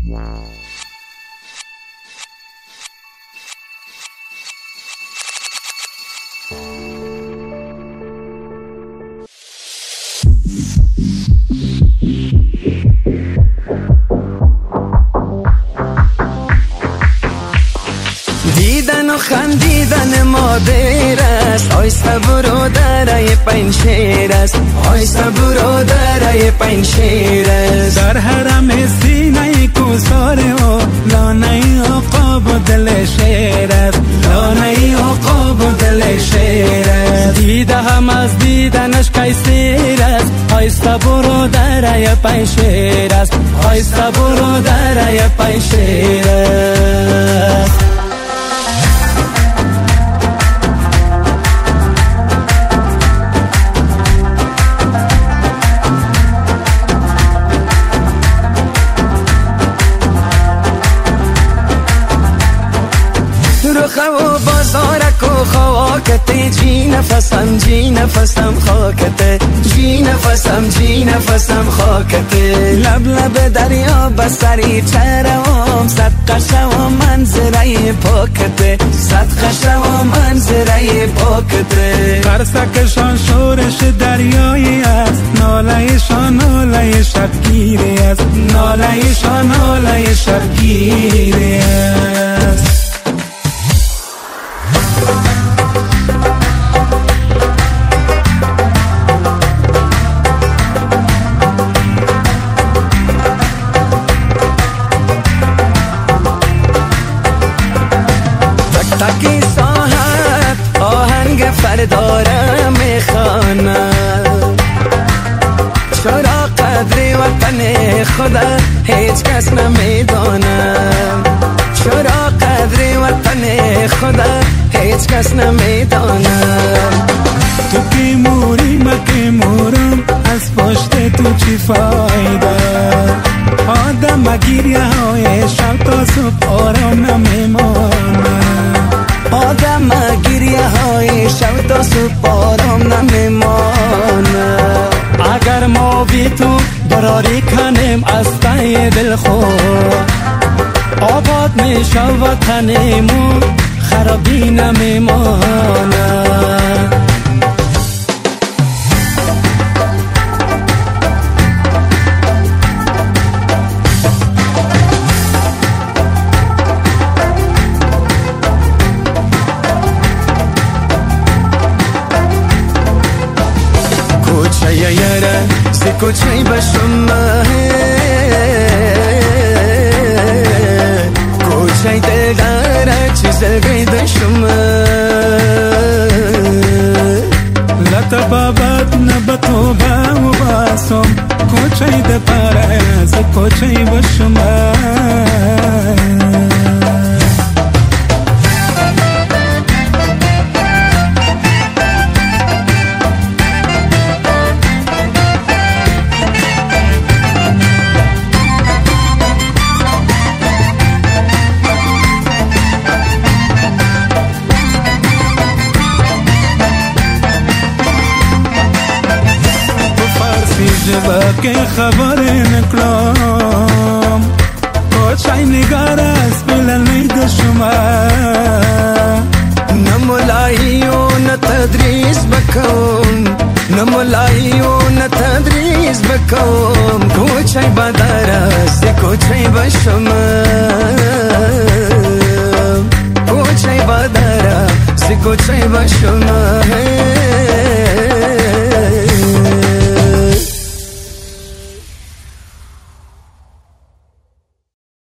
دیدن و خندیدن مادر است، آیسته برادرای پنشیر است، آیسته برادرای پنشیر است. در حرم سینه کوسار او لانه عقاب و دل شیر است، لانه عقاب و دل شیر است. دیده هم از دیدنش کیسیر است، آیسته برادرای پنشیر است، آیسته برادرای پنشیر است. و بازارک و خواکت جی نفسم جی نفسم خاکت جی نفسم جی نفسم خاکت. لب لب دریا بسری چرم صدقه شو منظره پاکت صدقه شو منظره پاکت. قرصکشان شورش دریایی است، نالهشان ناله شبگیری است، نالهشان ناله شبگیری است. تکی ساحت آهنگ فردارم میخوانم، چرا قدر وطن خدا هیچ کس نمیدانم، چرا قدر وطن خدا هیچ کس نمیدانم. تو که موری من که مورم، از پشت تو چی فایده؟ آدم گیریه های شب تا صبح آرام نمیمانم، آدم گیریه های شب تا صبح آرام نمیمانم. اگر ما بی تو براری کنیم از ته دل خود، آباد میشه وطنمون خرابی نمیمانم. کوچه یاره سی کوچه بشم، کوچه دلداره چیز گیدشم. لطه بابت نبتو با و باسم، کوچه ده پاره از کوچه بشم. جبا که خبر نکلم، کوچه نگار است بلند شما. نمولایی و نتدریس بکن، نمولایی و نتدریس بکن. کوچه بدر است کوچه بشم، کوچه بدر است کوچه بشم.